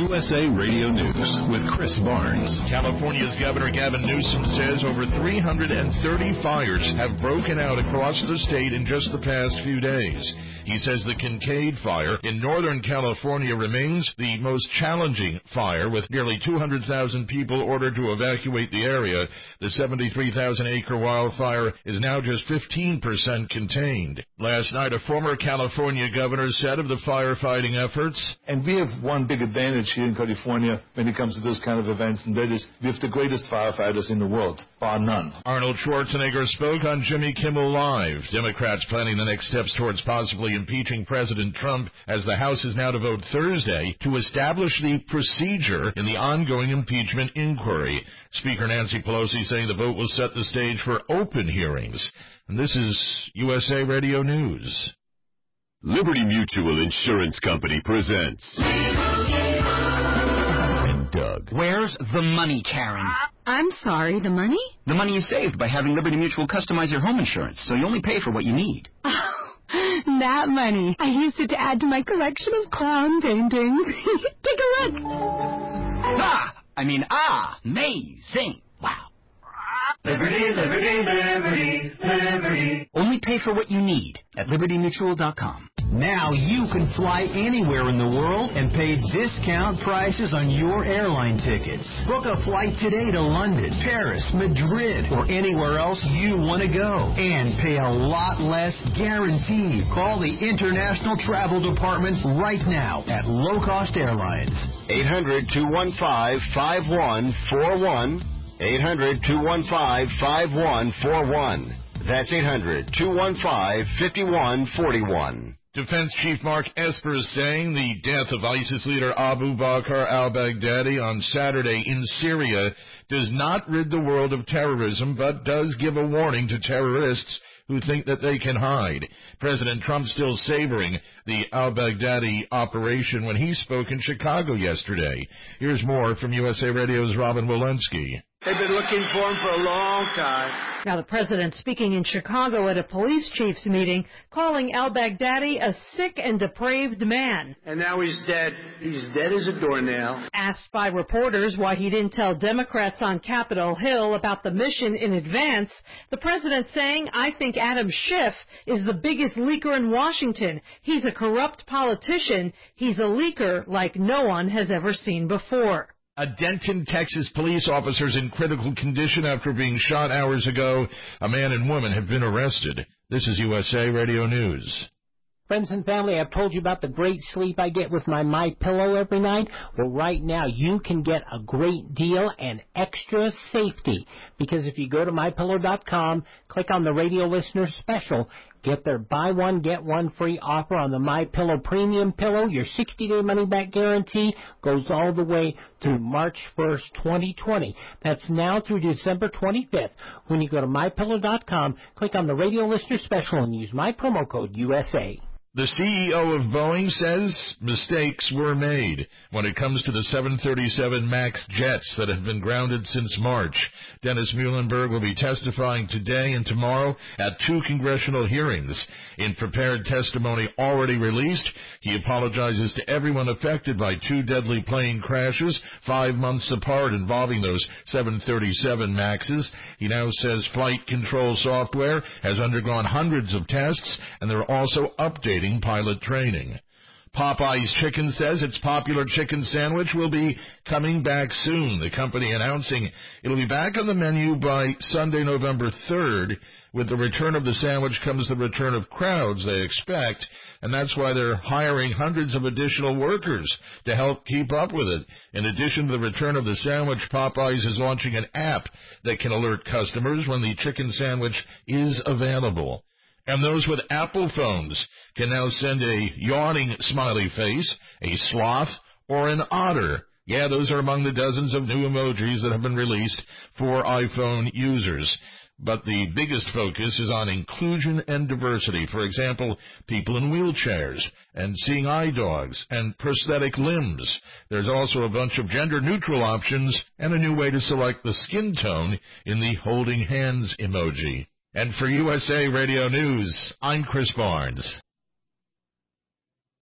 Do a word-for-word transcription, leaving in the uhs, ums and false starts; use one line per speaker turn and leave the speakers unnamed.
U S A Radio News with Chris Barnes.
California's Governor Gavin Newsom says over three hundred thirty fires have broken out across the state in just the past few days. He says the Kincaid fire in Northern California remains the most challenging fire, with nearly two hundred thousand people ordered to evacuate the area. The seventy-three thousand acre wildfire is now just fifteen percent contained. Last night, a former California governor said of the firefighting efforts,
and we have one big advantage here in California when it comes to those kind of events, and that is we have the greatest firefighters in the world, bar none.
Arnold Schwarzenegger spoke on Jimmy Kimmel Live. Democrats planning the next steps towards possibly impeaching President Trump, as the House is now to vote Thursday to establish the procedure in the ongoing impeachment inquiry. Speaker Nancy Pelosi saying the vote will set the stage for open hearings. And this is U S A Radio News.
Liberty Mutual Insurance Company presents... And Doug.
Where's the money, Karen?
I'm sorry, the money?
The money you saved by having Liberty Mutual customize your home insurance, so you only pay for what you need.
Oh, that money. I used it to add to my collection of clown paintings. Take a look.
Ah! I mean, ah! Amazing! Wow.
Liberty, liberty, liberty, liberty.
Only pay for what you need at liberty mutual dot com.
Now you can fly anywhere in the world and pay discount prices on your airline tickets. Book a flight today to London, Paris, Madrid, or anywhere else you want to go. And pay a lot less guaranteed. Call the International Travel Department right now at Low Cost Airlines.
eight hundred, two one five, five one four one. eight hundred, two one five, five one four one. That's eight hundred, two one five, five one four one.
Defense Chief Mark Esper is saying the death of ISIS leader Abu Bakr al-Baghdadi on Saturday in Syria does not rid the world of terrorism, but does give a warning to terrorists who think that they can hide. President Trump still savoring the al-Baghdadi operation when he spoke in Chicago yesterday. Here's more from U S A Radio's Robin Walensky.
They've been looking for him for a long time.
Now, the president speaking in Chicago at a police chiefs meeting, calling al-Baghdadi a sick and depraved man.
And now he's dead. He's dead as a doornail.
Asked by reporters why he didn't tell Democrats on Capitol Hill about the mission in advance, the president saying, I think Adam Schiff is the biggest leaker in Washington. He's a corrupt politician. He's a leaker like no one has ever seen before.
A Denton, Texas police officer is in critical condition after being shot hours ago. A man and woman have been arrested. This is U S A Radio News.
Friends and family, I've told you about the great sleep I get with my MyPillow every night. Well, right now you can get a great deal and extra safety, because if you go to my pillow dot com, click on the radio listener special, get their buy one, get one free offer on the MyPillow Premium Pillow. Your sixty-day money-back guarantee goes all the way through March first, twenty twenty. That's now through December twenty-fifth. When you go to my pillow dot com, click on the radio listener special and use my promo code U S A.
The C E O of Boeing says mistakes were made when it comes to the seven thirty-seven MAX jets that have been grounded since March. Dennis Muhlenberg will be testifying today and tomorrow at two congressional hearings. In prepared testimony already released, he apologizes to everyone affected by two deadly plane crashes five months apart involving those seven thirty-seven MAXes. He now says flight control software has undergone hundreds of tests, and they're also updating pilot training. Popeye's Chicken says its popular chicken sandwich will be coming back soon. The company announcing it'll be back on the menu by Sunday, November third. With the return of the sandwich comes the return of crowds they expect, and that's why they're hiring hundreds of additional workers to help keep up with it. In addition to the return of the sandwich, Popeyes is launching an app that can alert customers when the chicken sandwich is available. And those with Apple phones can now send a yawning smiley face, a sloth, or an otter. Yeah, those are among the dozens of new emojis that have been released for iPhone users. But the biggest focus is on inclusion and diversity. For example, people in wheelchairs and seeing eye dogs and prosthetic limbs. There's also a bunch of gender-neutral options and a new way to select the skin tone in the holding hands emoji. And for U S A Radio News, I'm Chris Barnes.